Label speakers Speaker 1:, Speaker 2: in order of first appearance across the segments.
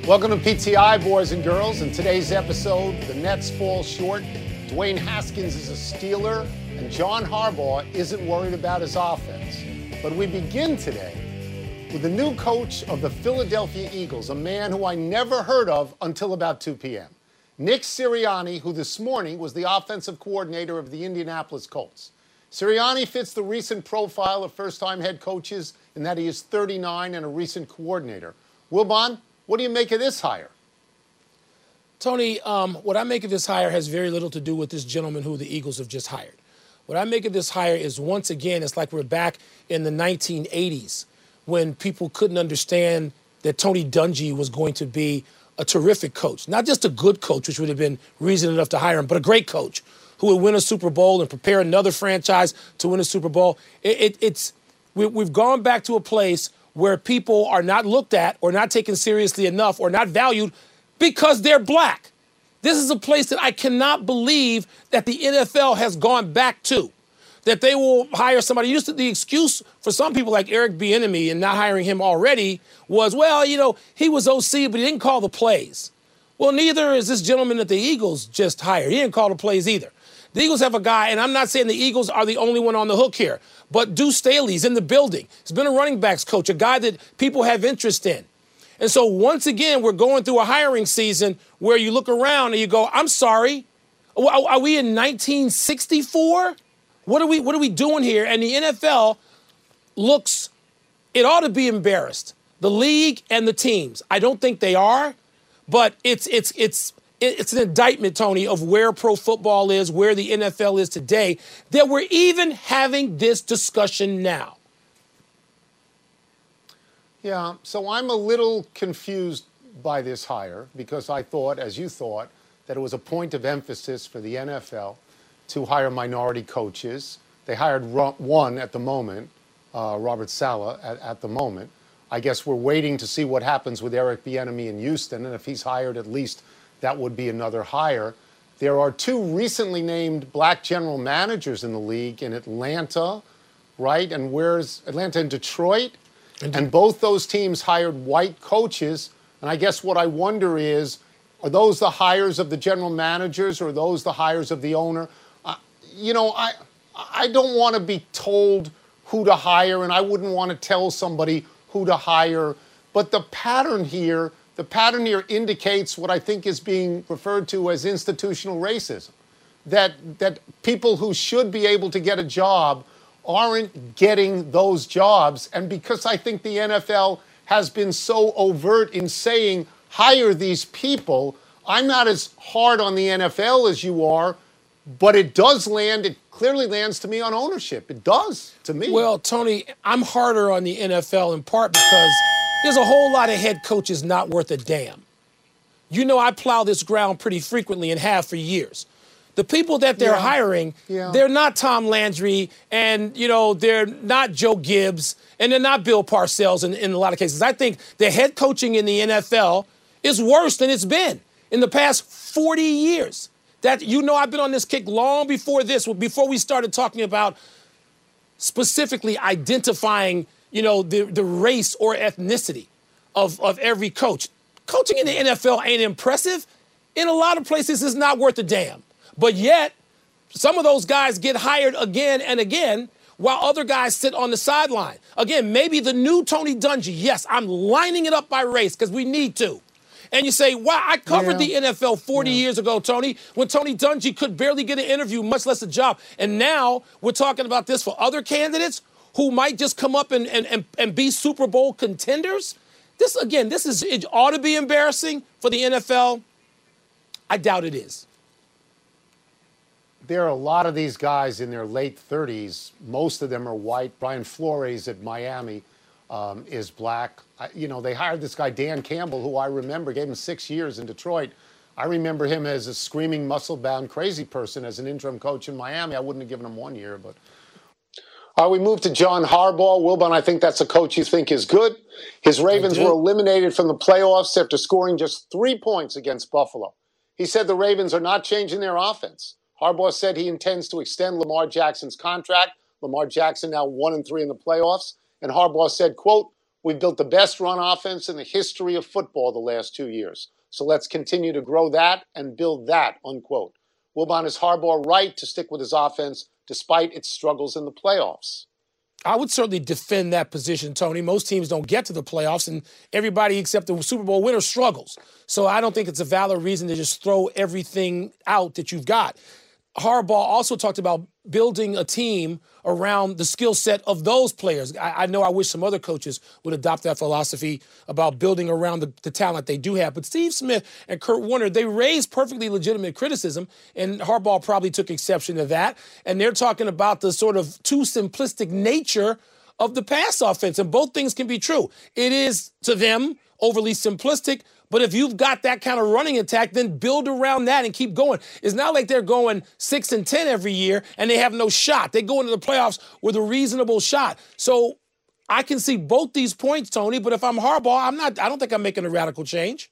Speaker 1: Welcome to PTI, boys and girls. In today's episode, the Nets fall short, Dwayne Haskins is a Steeler, and John Harbaugh isn't worried about his offense. But we begin today with the new coach of the Philadelphia Eagles, a man who I never heard of until about 2 p.m. Nick Sirianni, who this morning was the offensive coordinator of the Indianapolis Colts. Sirianni fits the recent profile of first-time head coaches in that he is 39 and a recent coordinator. Wilbon, what do you make of this hire?
Speaker 2: Tony, what I make of this hire has very little to do with this gentleman who the Eagles have just hired. What I make of this hire is, once again, it's like we're back in the 1980s when people couldn't understand that Tony Dungy was going to be a terrific coach. Not just a good coach, which would have been reason enough to hire him, but a great coach who would win a Super Bowl and prepare another franchise to win a Super Bowl. We've gone back to a place where people are not looked at or not taken seriously enough or not valued because they're black. This is a place that I cannot believe that the NFL has gone back to, that they will hire somebody. The excuse for some people like Eric Bieniemy and not hiring him already was, well, he was OC, but he didn't call the plays. Well, neither is this gentleman that the Eagles just hired. He didn't call the plays either. The Eagles have a guy, and I'm not saying the Eagles are the only one on the hook here, but Deuce Staley's in the building. He's been a running backs coach, a guy that people have interest in. And so once again, we're going through a hiring season where you look around and you go, I'm sorry, are we in 1964? What are we doing here? And the NFL it ought to be embarrassed. The league and the teams. I don't think they are, but it's an indictment, Tony, of where pro football is, where the NFL is today, that we're even having this discussion now.
Speaker 1: Yeah, so I'm a little confused by this hire because I thought, as you thought, that it was a point of emphasis for the NFL to hire minority coaches. They hired one at the moment, Robert Saleh at the moment. I guess we're waiting to see what happens with Eric Bieniemy in Houston, and if he's hired, at least that would be another hire. There are two recently named black general managers in the league in Atlanta, right? And where's Atlanta and Detroit? And both those teams hired white coaches. And I guess what I wonder is, are those the hires of the general managers or are those the hires of the owner? I don't want to be told who to hire, and I wouldn't want to tell somebody who to hire. But the pattern here indicates what I think is being referred to as institutional racism, that people who should be able to get a job aren't getting those jobs. And because I think the NFL has been so overt in saying, hire these people, I'm not as hard on the NFL as you are, but it clearly lands to me on ownership. It does to me.
Speaker 2: Well, Tony, I'm harder on the NFL in part because there's a whole lot of head coaches not worth a damn. I plow this ground pretty frequently and have for years. The people that they're hiring, they're not Tom Landry, and, they're not Joe Gibbs, and they're not Bill Parcells in a lot of cases. I think the head coaching in the NFL is worse than it's been in the past 40 years. I've been on this kick long before before we started talking about specifically identifying the race or ethnicity of every coach. Coaching in the NFL ain't impressive. In a lot of places, it's not worth a damn. But yet, some of those guys get hired again and again while other guys sit on the sideline. Again, maybe the new Tony Dungy. Yes, I'm lining it up by race because we need to. And you say, wow, I covered the NFL 40 years ago, Tony, when Tony Dungy could barely get an interview, much less a job. And now we're talking about this for other candidates who might just come up and be Super Bowl contenders. It ought to be embarrassing for the NFL. I doubt it is.
Speaker 1: There are a lot of these guys in their late 30s. Most of them are white. Brian Flores at Miami is black. They hired this guy, Dan Campbell, who I remember, gave him 6 years in Detroit. I remember him as a screaming, muscle-bound, crazy person as an interim coach in Miami. I wouldn't have given him 1 year, but... We move to John Harbaugh. Wilbon, I think that's a coach you think is good. His Ravens were eliminated from the playoffs after scoring just 3 points against Buffalo. He said the Ravens are not changing their offense. Harbaugh said he intends to extend Lamar Jackson's contract. Lamar Jackson now 1-3 in the playoffs. And Harbaugh said, quote, We've built the best run offense in the history of football the last 2 years. So let's continue to grow that and build that, unquote. Wilbon, is Harbaugh right to stick with his offense despite its struggles in the playoffs?
Speaker 2: I would certainly defend that position, Tony. Most teams don't get to the playoffs, and everybody except the Super Bowl winner struggles. So I don't think it's a valid reason to just throw everything out that you've got. Harbaugh also talked about building a team around the skill set of those players. I know I wish some other coaches would adopt that philosophy about building around the talent they do have. But Steve Smith and Kurt Warner, they raised perfectly legitimate criticism, and Harbaugh probably took exception to that. And they're talking about the sort of too simplistic nature of the pass offense. And both things can be true. It is, to them, overly simplistic. But if you've got that kind of running attack, then build around that and keep going. It's not like they're going 6-10 every year and they have no shot. They go into the playoffs with a reasonable shot. So I can see both these points, Tony, but if I'm Harbaugh, I don't think I'm making a radical change.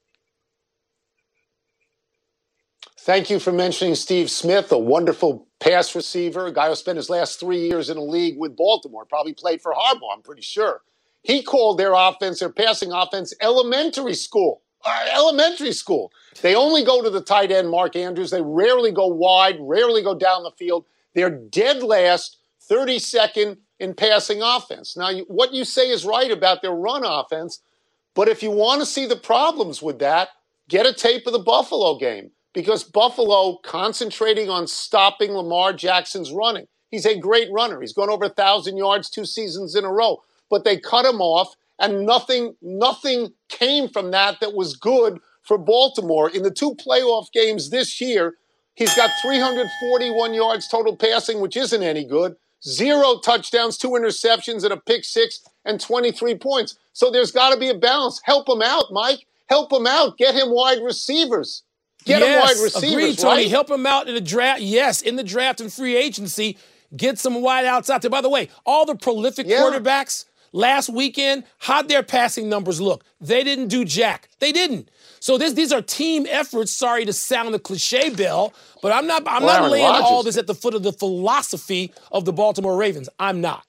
Speaker 1: Thank you for mentioning Steve Smith, a wonderful pass receiver, a guy who spent his last 3 years in the league with Baltimore, probably played for Harbaugh, I'm pretty sure. He called their offense, their passing offense, elementary school. They only go to the tight end, Mark Andrews. They rarely go wide, rarely go down the field. They're dead last, 32nd in passing offense. Now, what you say is right about their run offense, but if you want to see the problems with that, get a tape of the Buffalo game, because Buffalo concentrating on stopping Lamar Jackson's running. He's a great runner. He's gone over 1,000 yards 2 seasons in a row. But they cut him off, and nothing came from that was good for Baltimore. In the 2 playoff games this year, he's got 341 yards total passing, which isn't any good, 0 touchdowns, 2 interceptions, and a pick 6, and 23 points. So there's got to be a balance. Help him out, Mike. Help him out. Get him wide receivers. Get him wide receivers,
Speaker 2: agreed, Tony.
Speaker 1: right?
Speaker 2: Help him out in the draft. Yes, in the draft and free agency. Get some wide outs out there. By the way, all the prolific quarterbacks last weekend, how'd their passing numbers look? They didn't do jack. They didn't. So these are team efforts. Sorry to sound the cliche bell, but I'm not laying all this at the foot of the philosophy of the Baltimore Ravens. I'm not.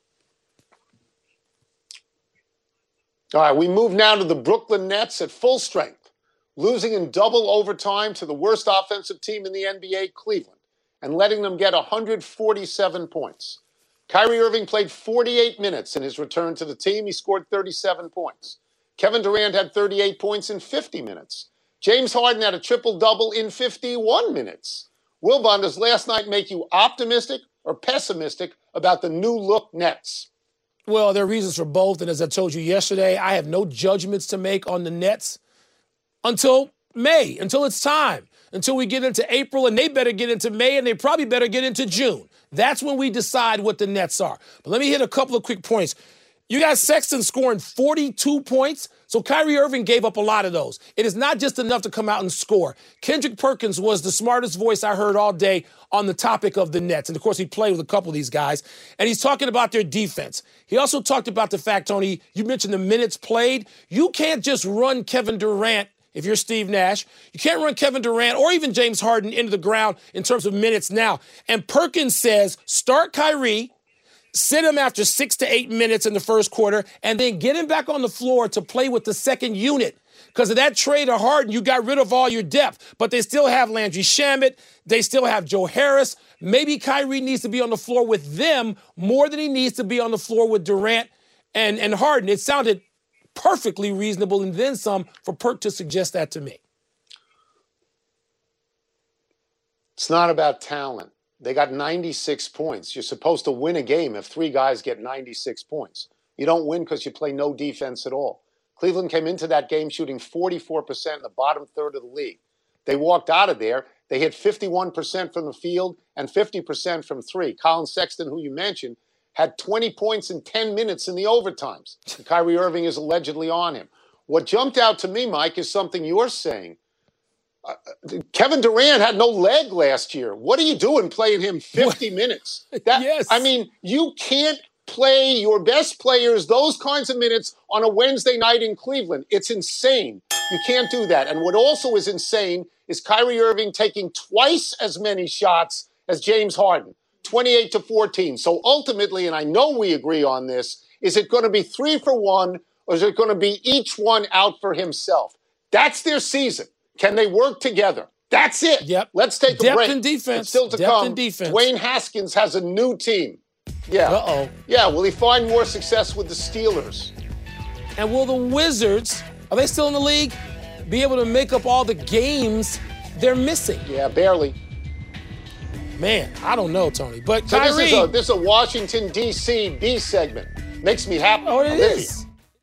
Speaker 1: All right, we move now to the Brooklyn Nets at full strength, losing in double overtime to the worst offensive team in the NBA, Cleveland, and letting them get 147 points. Kyrie Irving played 48 minutes in his return to the team. He scored 37 points. Kevin Durant had 38 points in 50 minutes. James Harden had a triple-double in 51 minutes. Wilbon, does last night make you optimistic or pessimistic about the new-look Nets?
Speaker 2: Well, there are reasons for both, and as I told you yesterday, I have no judgments to make on the Nets until May, until it's time, until we get into April, and they better get into May, and they probably better get into June. That's when we decide what the Nets are. But let me hit a couple of quick points. You got Sexton scoring 42 points, so Kyrie Irving gave up a lot of those. It is not just enough to come out and score. Kendrick Perkins was the smartest voice I heard all day on the topic of the Nets. And, of course, he played with a couple of these guys. And he's talking about their defense. He also talked about the fact, Tony, you mentioned the minutes played. You can't just run Kevin Durant. If you're Steve Nash, you can't run Kevin Durant or even James Harden into the ground in terms of minutes now. And Perkins says, start Kyrie, sit him after 6 to 8 minutes in the first quarter, and then get him back on the floor to play with the second unit. Because of that trade of Harden, you got rid of all your depth. But they still have Landry Shamet. They still have Joe Harris. Maybe Kyrie needs to be on the floor with them more than he needs to be on the floor with Durant and Harden. It sounded perfectly reasonable and then some for Perk to suggest that to me.
Speaker 1: It's not about talent. They got 96 points. You're supposed to win a game if 3 guys get 96 points. You don't win because you play no defense at all. Cleveland came into that game shooting 44% in the bottom third of the league. They walked out of there. They hit 51% from the field and 50% from 3. Colin Sexton, who you mentioned, had 20 points in 10 minutes in the overtimes. Kyrie Irving is allegedly on him. What jumped out to me, Mike, is something you're saying. Kevin Durant had no leg last year. What are you doing playing him 50 minutes?
Speaker 2: Yes.
Speaker 1: I mean, you can't play your best players those kinds of minutes on a Wednesday night in Cleveland. It's insane. You can't do that. And what also is insane is Kyrie Irving taking twice as many shots as James Harden. 28-14. So ultimately, and I know we agree on this, is it going to be 3 for 1 or is it going to be each one out for himself? That's their season. Can they work together? That's it.
Speaker 2: Yep.
Speaker 1: Let's take a
Speaker 2: Depth
Speaker 1: break.
Speaker 2: and defense.
Speaker 1: It's still to
Speaker 2: Depth
Speaker 1: come.
Speaker 2: and defense.
Speaker 1: Dwayne Haskins has a new team. Yeah.
Speaker 2: Uh-oh.
Speaker 1: Yeah, will he find more success with the Steelers?
Speaker 2: And will the Wizards, are they still in the league, be able to make up all the games they're missing?
Speaker 1: Yeah, barely.
Speaker 2: Man, I don't know, Tony. But
Speaker 1: So
Speaker 2: Kyrie.
Speaker 1: this is a Washington, D.C. B segment. Makes me happy.
Speaker 2: Oh, it is.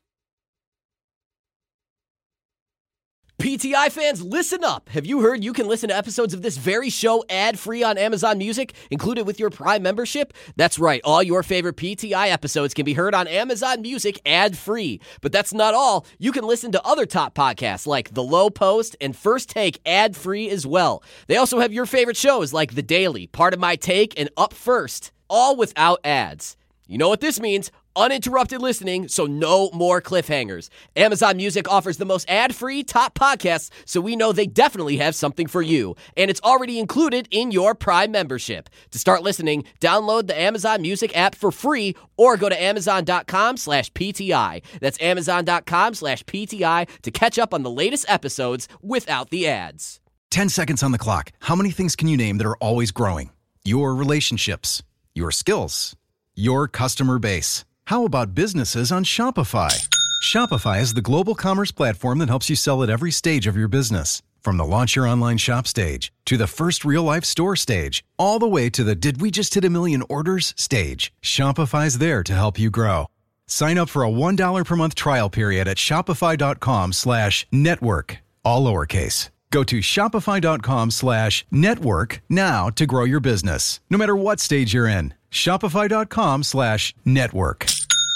Speaker 3: PTI fans, listen up. Have you heard you can listen to episodes of this very show ad-free on Amazon Music, included with your Prime membership? That's right. All your favorite PTI episodes can be heard on Amazon Music ad-free. But that's not all. You can listen to other top podcasts like The Low Post and First Take ad-free as well. They also have your favorite shows like The Daily, Part of My Take, and Up First, all without ads. You know what this means? Uninterrupted listening, so no more cliffhangers. Amazon Music offers the most ad-free top podcasts, so we know they definitely have something for you. And it's already included in your Prime membership. To start listening, download the Amazon Music app for free or go to amazon.com/PTI. That's amazon.com/PTI to catch up on the latest episodes without the ads.
Speaker 4: 10 seconds on the clock. How many things can you name that are always growing? Your relationships, your skills, your customer base. How about businesses on Shopify? Shopify is the global commerce platform that helps you sell at every stage of your business. From the launch your online shop stage, to the first real-life store stage, all the way to the did we just hit a million orders stage. Shopify's there to help you grow. Sign up for a $1 per month trial period at shopify.com/network, all lowercase. Go to shopify.com/network now to grow your business, no matter what stage you're in. Shopify.com/network.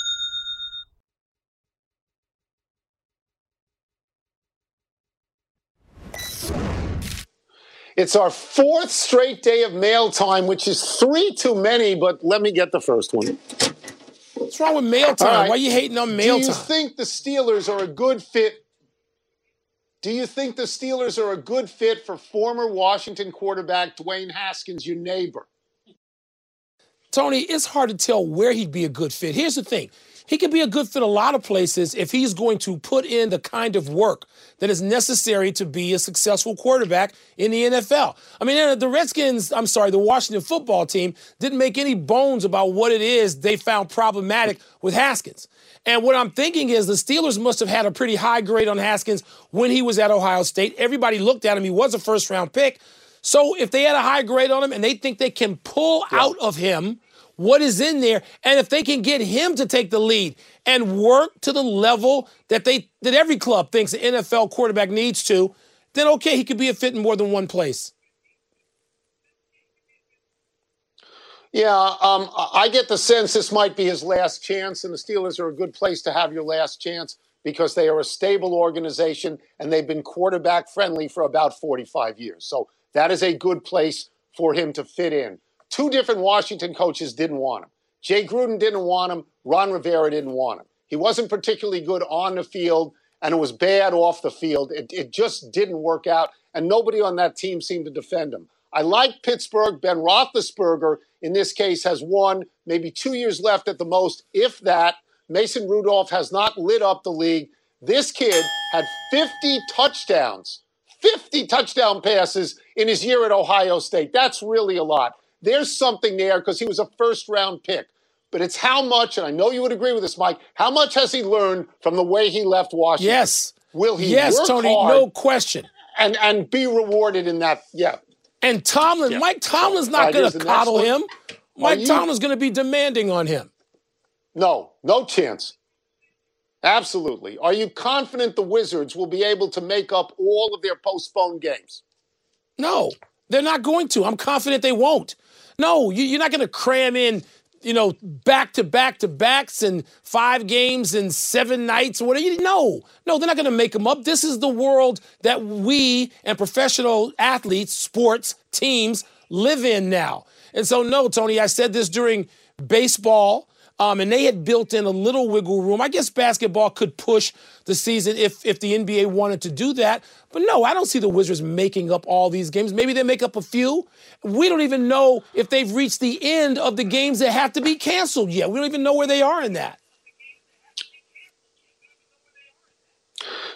Speaker 1: It's our fourth straight day of mail time, which is 3 too many, but let me get the first one.
Speaker 2: What's wrong with mail time?
Speaker 1: All right.
Speaker 2: Why are you hating on mail
Speaker 1: Do you
Speaker 2: time?
Speaker 1: think the Steelers are a good fit? Do you think the Steelers are a good fit for former Washington quarterback Dwayne Haskins, your neighbor?
Speaker 2: Tony, it's hard to tell where he'd be a good fit. Here's the thing. He could be a good fit a lot of places if he's going to put in the kind of work that is necessary to be a successful quarterback in the NFL. I mean, the Washington football team didn't make any bones about what it is they found problematic with Haskins. And what I'm thinking is the Steelers must have had a pretty high grade on Haskins when he was at Ohio State. Everybody looked at him. He was a first-round pick. So if they had a high grade on him and they think they can pull out of him what is in there, and if they can get him to take the lead and work to the level that every club thinks an NFL quarterback needs to, then okay, he could be a fit in more than one place.
Speaker 1: Yeah, I get the sense this might be his last chance, and the Steelers are a good place to have your last chance because they are a stable organization and they've been quarterback friendly for about 45 years. So that is a good place for him to fit in. 2 different Washington coaches didn't want him. Jay Gruden didn't want him. Ron Rivera didn't want him. He wasn't particularly good on the field, and it was bad off the field. It just didn't work out, and nobody on that team seemed to defend him. I like Pittsburgh. Ben Roethlisberger, in this case, has 1, maybe 2 years left at the most, if that. Mason Rudolph has not lit up the league. This kid had 50 touchdowns, 50 touchdown passes in his year at Ohio State. That's really a lot. There's something there because he was a first-round pick. But it's how much, and I know you would agree with this, Mike, how much has he learned from the way he left Washington?
Speaker 2: Yes.
Speaker 1: Will he
Speaker 2: Yes,
Speaker 1: work
Speaker 2: Tony,
Speaker 1: hard
Speaker 2: no question.
Speaker 1: and be rewarded in that? Yeah.
Speaker 2: And Tomlin, Mike Tomlin's not going to coddle him. Mike Tomlin's going to be demanding on him.
Speaker 1: No chance. Absolutely. Are you confident the Wizards will be able to make up all of their postponed games?
Speaker 2: No, they're not going to. I'm confident they won't. No, you're not going to cram in, back-to-back-to-backs and 5 games and 7 nights or whatever. No, they're not going to make them up. This is the world that we and professional athletes, sports, teams live in now. And so, no, Tony, I said this during baseball, and they had built in a little wiggle room. I guess basketball could push the season if the NBA wanted to do that. But no, I don't see the Wizards making up all these games. Maybe they make up a few. We don't even know if they've reached the end of the games that have to be canceled yet. We don't even know where they are in that.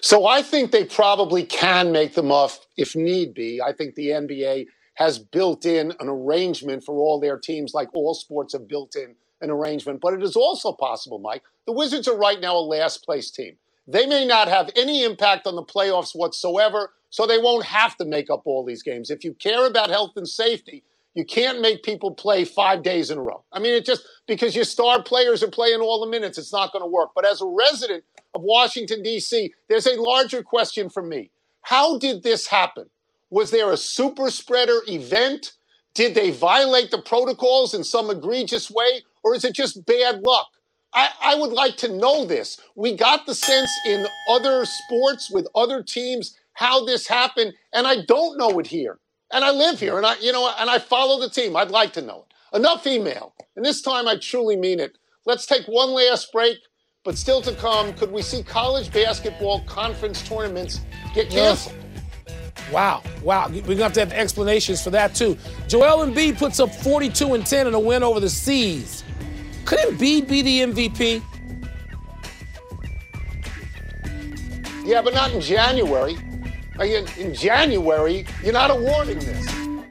Speaker 1: So I think they probably can make them up if need be. I think the NBA has built in an arrangement for all their teams, like all sports have built in an arrangement. But it is also possible, Mike, the Wizards are right now a last place team. They may not have any impact on the playoffs whatsoever, so they won't have to make up all these games. If you care about health and safety, you can't make people play 5 days in a row. I mean, it just, because your star players are playing all the minutes, it's not going to work. But as a resident of Washington, D.C., there's a larger question for me. How did this happen? Was there a super spreader event? Did they violate the protocols in some egregious way? Or is it just bad luck? I would like to know this. We got the sense in other sports with other teams how this happened, and I don't know it here. And I live here, and I follow the team. I'd like to know it. Enough email. And this time I truly mean it. Let's take one last break, but still to come, could we see college basketball conference tournaments get canceled?
Speaker 2: Wow. We're going to have explanations for that, too. Joel Embiid puts up 42 and 10 in a win over the Seas. Could Embiid be the MVP?
Speaker 1: Yeah, but not in January. In January, you're not awarding this.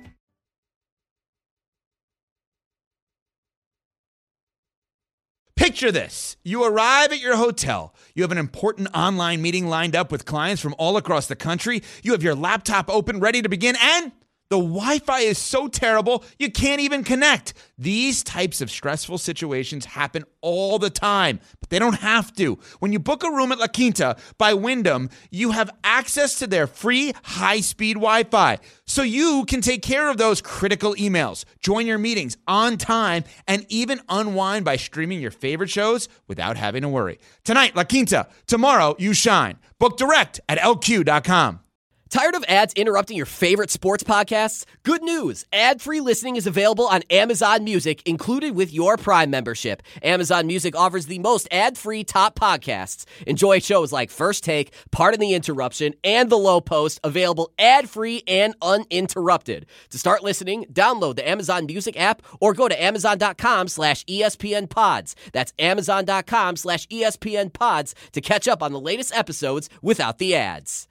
Speaker 5: Picture this. You arrive at your hotel. You have an important online meeting lined up with clients from all across the country. You have your laptop open, ready to begin, and the Wi-Fi is so terrible, you can't even connect. These types of stressful situations happen all the time, but they don't have to. When you book a room at La Quinta by Wyndham, you have access to their free high-speed Wi-Fi, so you can take care of those critical emails, join your meetings on time, and even unwind by streaming your favorite shows without having to worry. Tonight, La Quinta. Tomorrow, you shine. Book direct at LQ.com.
Speaker 3: Tired of ads interrupting your favorite sports podcasts? Good news! Ad-free listening is available on Amazon Music, included with your Prime membership. Amazon Music offers the most ad-free top podcasts. Enjoy shows like First Take, Pardon the Interruption, and The Low Post, available ad-free and uninterrupted. To start listening, download the Amazon Music app or go to amazon.com/ESPN Pods. That's amazon.com/ESPN Pods to catch up on the latest episodes without the ads.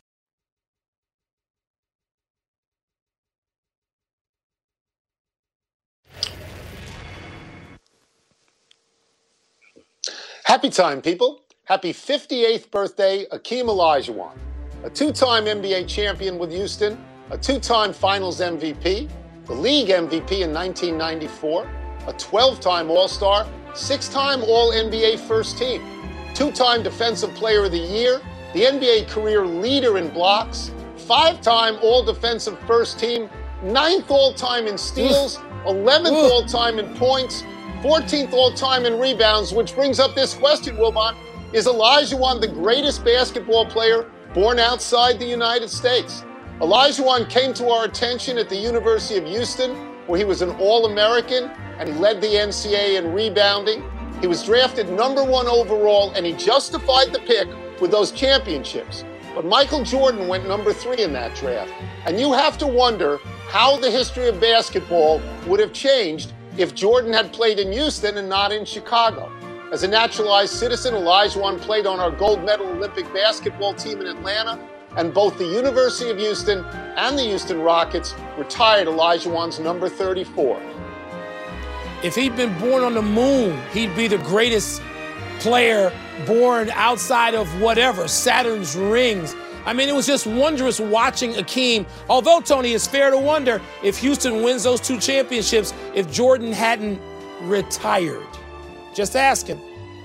Speaker 1: Happy time, people. Happy 58th birthday, Akeem Olajuwon. A two-time NBA champion with Houston, a two-time Finals MVP, the league MVP in 1994, a 12-time All-Star, six-time All-NBA first team, two-time Defensive Player of the Year, the NBA career leader in blocks, five-time All-Defensive first team, ninth all-time in steals, 11th all-time in points, 14th all-time in rebounds, which brings up this question, Wilbon. Is Olajuwon the greatest basketball player born outside the United States? Olajuwon came to our attention at the University of Houston, where he was an All-American, and he led the NCAA in rebounding. He was drafted number 1 overall, and he justified the pick with those championships. But Michael Jordan went number 3 in that draft. And you have to wonder how the history of basketball would have changed if Jordan had played in Houston and not in Chicago. As a naturalized citizen, Olajuwon played on our gold medal Olympic basketball team in Atlanta, and both the University of Houston and the Houston Rockets retired Olajuwon's number 34.
Speaker 2: If he'd been born on the moon, he'd be the greatest player born outside of whatever, Saturn's rings. I mean, it was just wondrous watching Akeem. Although, Tony, it's fair to wonder if Houston wins those 2 championships if Jordan hadn't retired. Just asking.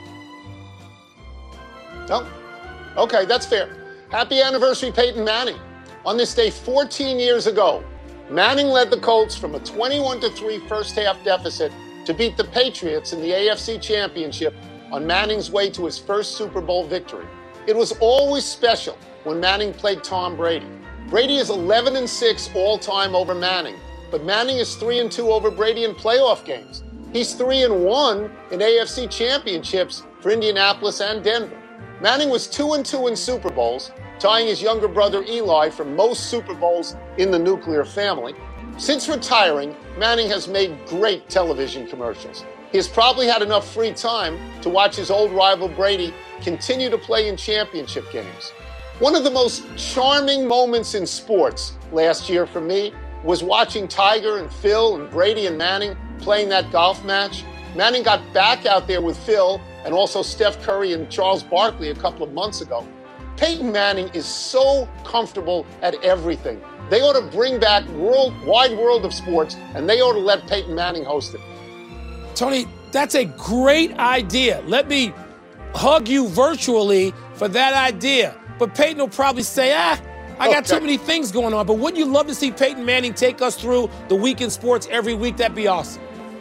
Speaker 1: Oh, okay, that's fair. Happy anniversary, Peyton Manning. On this day 14 years ago, Manning led the Colts from a 21-3 first-half deficit to beat the Patriots in the AFC Championship on Manning's way to his first Super Bowl victory. It was always special when Manning played Tom Brady. Brady is 11-6 all-time over Manning, but Manning is 3-2 over Brady in playoff games. He's 3-1 in AFC championships for Indianapolis and Denver. Manning was 2-2 in Super Bowls, tying his younger brother Eli for most Super Bowls in the nuclear family. Since retiring, Manning has made great television commercials. He has probably had enough free time to watch his old rival Brady continue to play in championship games. One of the most charming moments in sports last year for me was watching Tiger and Phil and Brady and Manning playing that golf match. Manning got back out there with Phil and also Steph Curry and Charles Barkley a couple of months ago. Peyton Manning is so comfortable at everything. They ought to bring back wide world of sports, and they ought to let Peyton Manning host it.
Speaker 2: Tony, that's a great idea. Let me hug you virtually for that idea. But Peyton will probably say, I got too many things going on. But wouldn't you love to see Peyton Manning take us through the week in sports every week? That'd be awesome.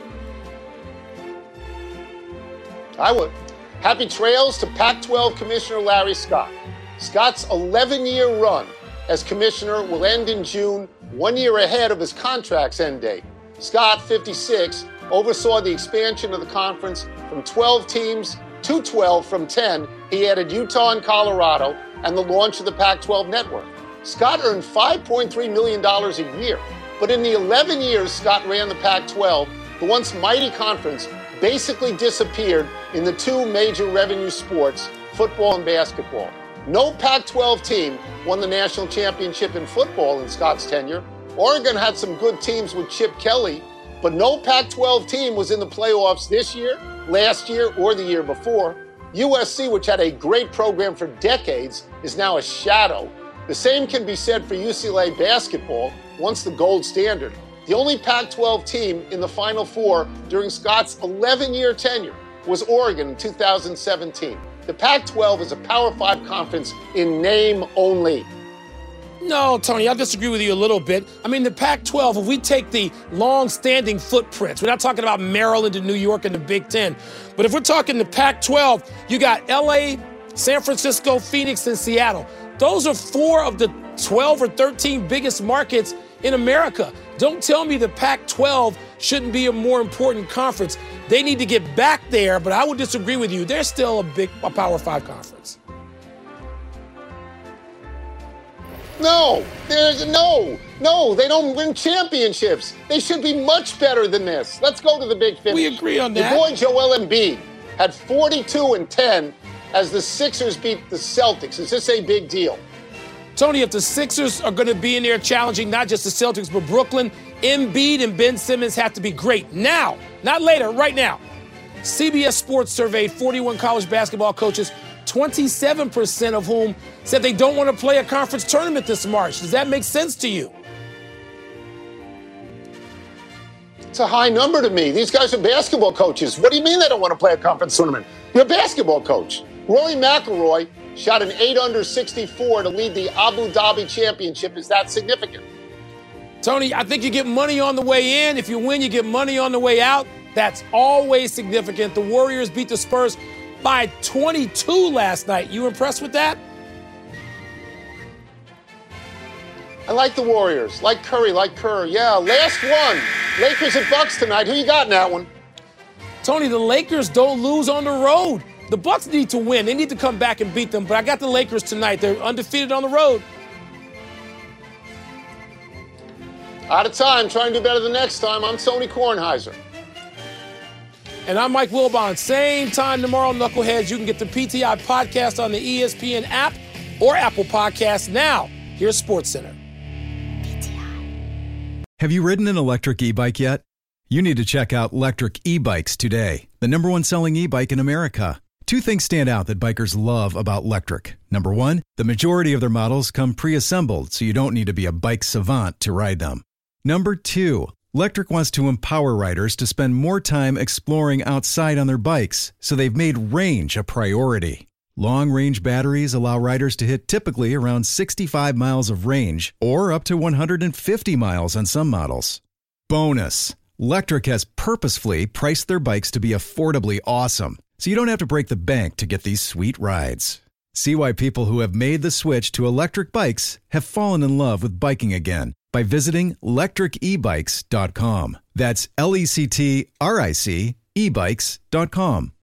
Speaker 1: I would. Happy trails to Pac-12 Commissioner Larry Scott. Scott's 11-year run as commissioner will end in June, 1 year ahead of his contract's end date. Scott, 56, oversaw the expansion of the conference from 12 teams to 12 from 10. He added Utah and Colorado and the launch of the Pac-12 network. Scott earned $5.3 million a year. But in the 11 years Scott ran the Pac-12, the once mighty conference basically disappeared in the two major revenue sports, football and basketball. No Pac-12 team won the national championship in football in Scott's tenure. Oregon had some good teams with Chip Kelly, but no Pac-12 team was in the playoffs this year, last year, or the year before. USC, which had a great program for decades, is now a shadow. The same can be said for UCLA basketball, once the gold standard. The only Pac-12 team in the Final Four during Scott's 11-year tenure was Oregon in 2017. The Pac-12 is a Power 5 conference in name only.
Speaker 2: No, Tony, I disagree with you a little bit. I mean, the Pac-12, if we take the long-standing footprints, we're not talking about Maryland and New York and the Big Ten, but if we're talking the Pac-12, you got LA, San Francisco, Phoenix, and Seattle. Those are 4 of the 12 or 13 biggest markets in America. Don't tell me the Pac-12 shouldn't be a more important conference. They need to get back there, but I would disagree with you. They're still a Power 5 conference.
Speaker 1: No, they don't win championships. They should be much better than this. Let's go to the big finish.
Speaker 2: We agree on that.
Speaker 1: Your boy Joel Embiid had 42-10 as the Sixers beat the Celtics. Is this a big deal?
Speaker 2: Tony, if the Sixers are going to be in there challenging not just the Celtics, but Brooklyn, Embiid and Ben Simmons have to be great now, not later, right now. CBS Sports surveyed 41 college basketball coaches, 27% of whom said they don't want to play a conference tournament this March. Does that make sense to you?
Speaker 1: It's a high number to me. These guys are basketball coaches. What do you mean they don't want to play a conference tournament? You're a basketball coach. Rory McIlroy shot an 8 under 64 to lead the Abu Dhabi Championship. Is that significant?
Speaker 2: Tony, I think you get money on the way in. If you win, you get money on the way out. That's always significant. The Warriors beat the Spurs by 22 last night. You impressed with that?
Speaker 1: I like the Warriors. Like Curry, like Kerr. Yeah, last one. Lakers at Bucks tonight. Who you got in that one?
Speaker 2: Tony, the Lakers don't lose on the road. The Bucks need to win. They need to come back and beat them. But I got the Lakers tonight. They're undefeated on the road.
Speaker 1: Out of time. Try and do better the next time. I'm Tony Kornheiser.
Speaker 2: And I'm Mike Wilbon. Same time tomorrow, Knuckleheads. You can get the PTI podcast on the ESPN app or Apple Podcasts. Now, here's SportsCenter.
Speaker 4: Have you ridden an electric e-bike yet? You need to check out Lectric E-Bikes today, the #1 selling e-bike in America. 2 things stand out that bikers love about Lectric. Number 1, the majority of their models come pre-assembled, so you don't need to be a bike savant to ride them. Number 2, Lectric wants to empower riders to spend more time exploring outside on their bikes, so they've made range a priority. Long-range batteries allow riders to hit typically around 65 miles of range or up to 150 miles on some models. Bonus, Lectric has purposefully priced their bikes to be affordably awesome, so you don't have to break the bank to get these sweet rides. See why people who have made the switch to electric bikes have fallen in love with biking again by visiting lectricebikes.com. That's LECTRIC ebikes.com.